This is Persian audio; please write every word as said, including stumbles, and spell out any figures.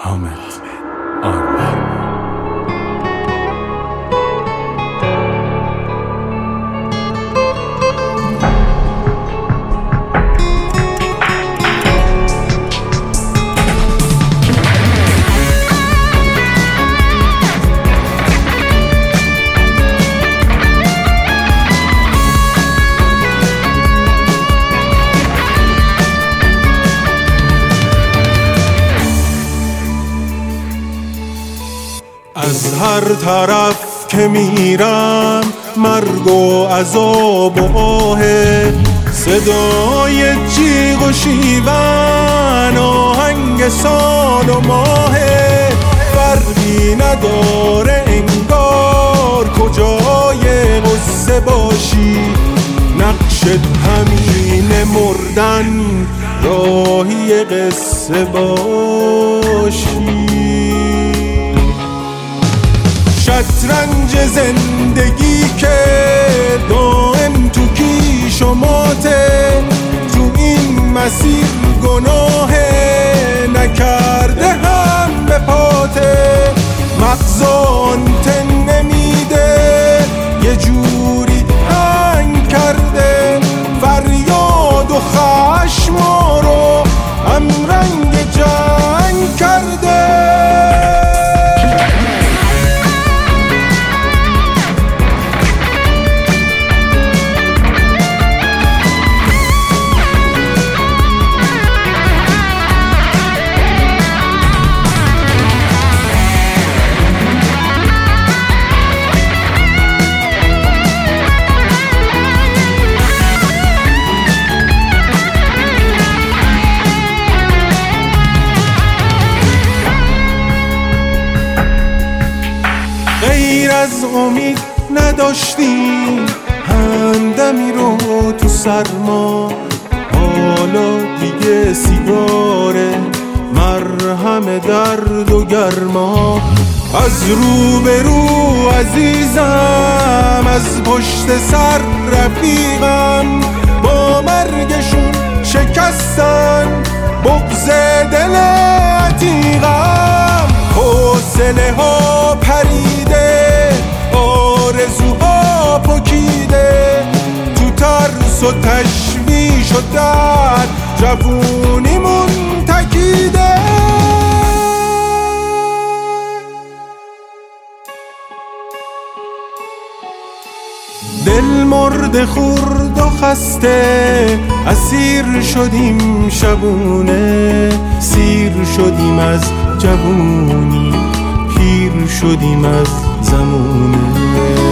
حامد آرمان. از هر طرف که میرم مرگ و عذاب و آه، صدای جیغ و شیون، آهنگ سال و ماه، فرقی نداره انگار کجای قصه باشی، نقشت همین مردن راهی قصه باشی. شطرنج زندگی که دائم تو کیش و ماته، تو این مسیر گناهه نکرده هم به پاته، مغزان تن نمیده یه جوری هنگ کرده، فریاد و خشم رو هم رنگ جنگ کرده. غیر از امید نداشتیم همدمی رو تو سرما، حالا دیگه سیگاره مرهم درد و گرما. از رو به رو عزیزم، از پشت سر رفیقم، با مرگشون شکستن بغض دل عتیقم. حوصله ها پریده، آرزوها پکیده، تو ترس و تشویش و درد جوونیمون تکیده. دل مرد خورد و خسته، اسیر شدیم شبونه، سیر شدیم از جوونی، پیر شدیم از زمونه.